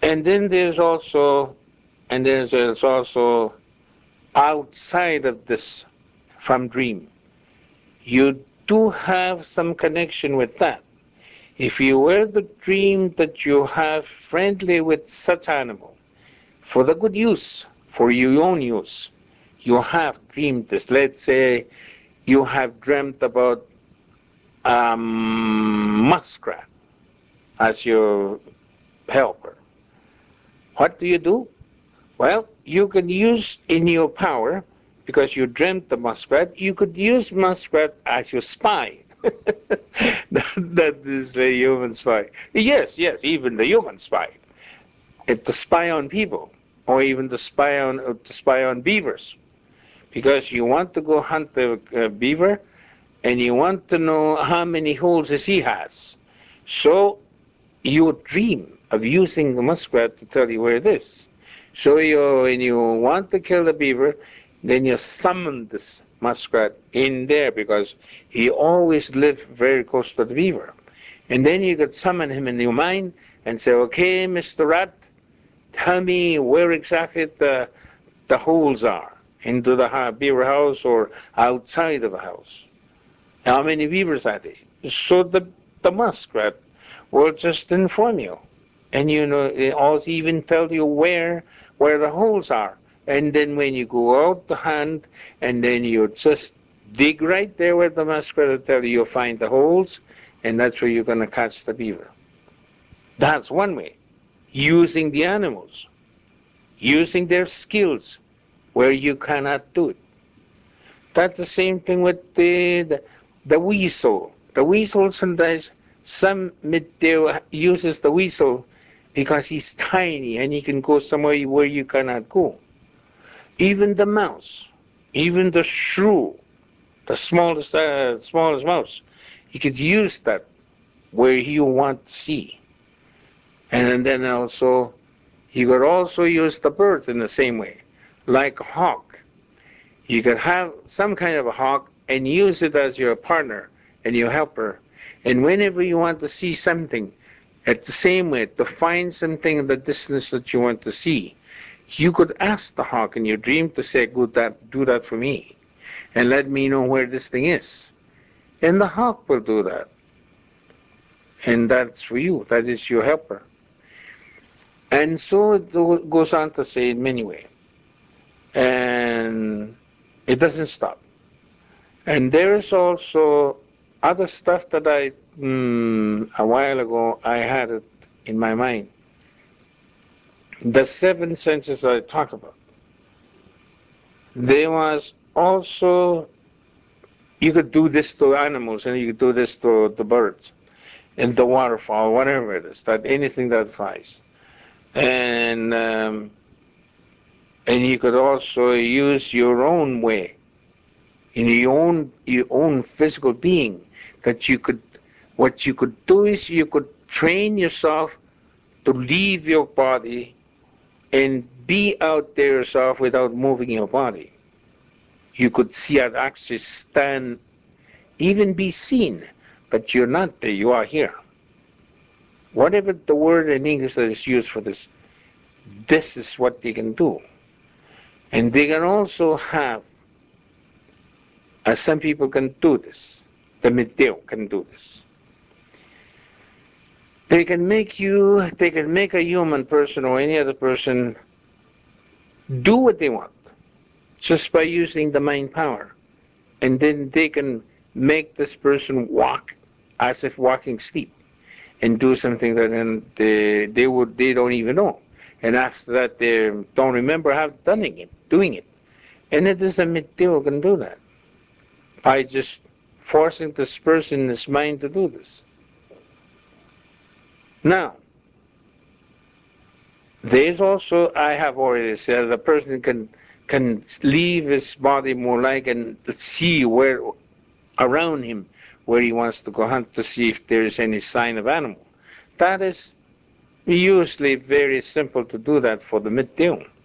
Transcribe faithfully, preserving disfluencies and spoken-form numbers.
And then there's also, and there's, there's also outside of this from dream. You do have some connection with that. If you were to dream that you have friendly with such animal, for the good use, for your own use, you have dreamed this. Let's say you have dreamt about um, muskrat as your helper. What do you do? Well, you can use in your power, because you dreamt the muskrat, you could use muskrat as your spy. that, that is a human spy. Yes, yes, even the human spy. It's to spy on people, or even to spy on uh, to spy on beavers, because you want to go hunt the uh, beaver, and you want to know how many holes he has. So you dream of using the muskrat to tell you where it is. So you, when you want to kill the beaver, then you summon this muskrat in there, because he always lived very close to the beaver. And then you could summon him in your mind and say, okay, Mister Rat, tell me where exactly the, the holes are into the beaver house or outside of the house. How many beavers are there? So the, the muskrat will just inform you. And you know, it also even tell you where where the holes are. And then when you go out to hunt, and then you just dig right there where the muskrat will tell you, you'll find the holes, and that's where you're going to catch the beaver. That's one way. Using the animals. Using their skills where you cannot do it. That's the same thing with the, the, the weasel. The weasel sometimes, some Mitdeo uses the weasel because he's tiny and he can go somewhere where you cannot go. Even the mouse, even the shrew, the smallest, uh, smallest mouse, you could use that where you want to see. And then also, you could also use the birds in the same way, like a hawk. You could have some kind of a hawk and use it as your partner and your helper. And whenever you want to see something, at the same way, to find something in the distance that you want to see, you could ask the hawk in your dream to say, "Good, that, do that for me, and let me know where this thing is." And the hawk will do that. And that's for you. That is your helper. And so it goes on to say in many ways. And it doesn't stop. And there is also other stuff that I, mm, a while ago, I had it in my mind. The seven senses I talked about. There was also, you could do this to animals and you could do this to the birds and the waterfall, whatever it is, that anything that flies. And, um, and you could also use your own way, in your own, your own physical being, that you could, what you could do is you could train yourself to leave your body and be out there yourself without moving your body. You could see it actually stand, even be seen, but you're not there, you are here. Whatever the word in English that is used for this, this is what they can do. And they can also have, as some people can do this, the Mitdeo can do this. They can make you, they can make a human person or any other person do what they want just by using the mind power. And then they can make this person walk as if walking sleep and do something that then they, they would they don't even know. And after that they don't remember how done it, doing it. And it is a Mitdeo can do that by just forcing this person in his mind to do this. Now, there's also, I have already said, a person can can leave his body more like and see where around him where he wants to go hunt to see if there is any sign of animal. That is usually very simple to do that for the Mitdeo.